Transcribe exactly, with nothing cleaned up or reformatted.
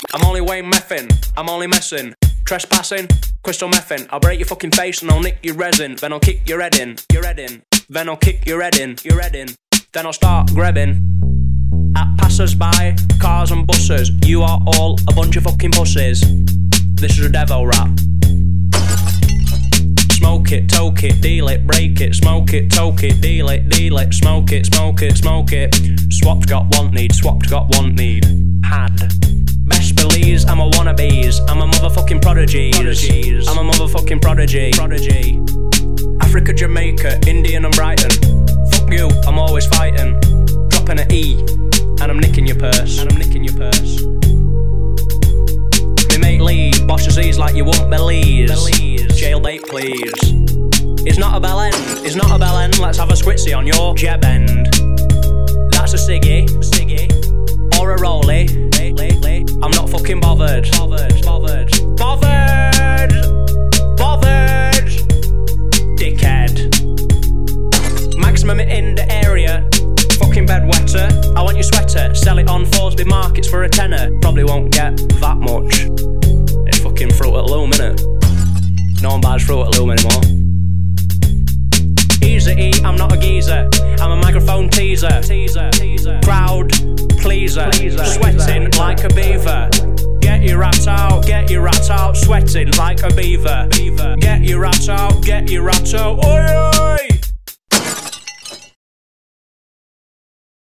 I'm only Wayne meffing, I'm only messing. Trespassing, crystal mething. I'll break your fucking face and I'll nick your resin. Then I'll kick your head in, your head in. Then I'll kick your head in, your head in. Then I'll start grabbing at passers-by, cars and buses. You are all a bunch of fucking pussies. This is a Devo rap. Smoke it, toke it, deal it, break it. Smoke it, toke it, deal it, deal it. Smoke it, smoke it, smoke it. Swap's got want need, swap's got want need. Had. Best believes I'm a wannabes. I'm a motherfucking prodigy. Prodigies. I'm a motherfucking prodigy. Prodigy. Africa, Jamaica, Indian and Brighton. Fuck you, I'm always fighting. Dropping an E, and I'm nicking your purse. And I'm nicking your purse. Me mate Lee, bosses E's like you won't believe. Jailbait, please. It's not a bell end, it's not a bell end. Let's have a squitsy on your jeb end. That's a ciggy, ciggy. Or a rollie. I'm not fucking bothered. Bothered, bothered, bothered, bothered. Dickhead. Maximum in the area. Fucking bed wetter. I want your sweater. Sell it on Thorsby Markets for a tenner. Probably won't get that much. It's fucking Fruit at Loom, innit? No one buys Fruit at Loom anymore. Easy E, I'm not a geezer. I'm a microphone teaser. Teaser, teaser. Crowd pleaser. Pleaser. Sweating like a beaver. Get your rat out, get your rat out. Sweating like a beaver. Beaver. Get your rat out, get your rat out. Oi, oi.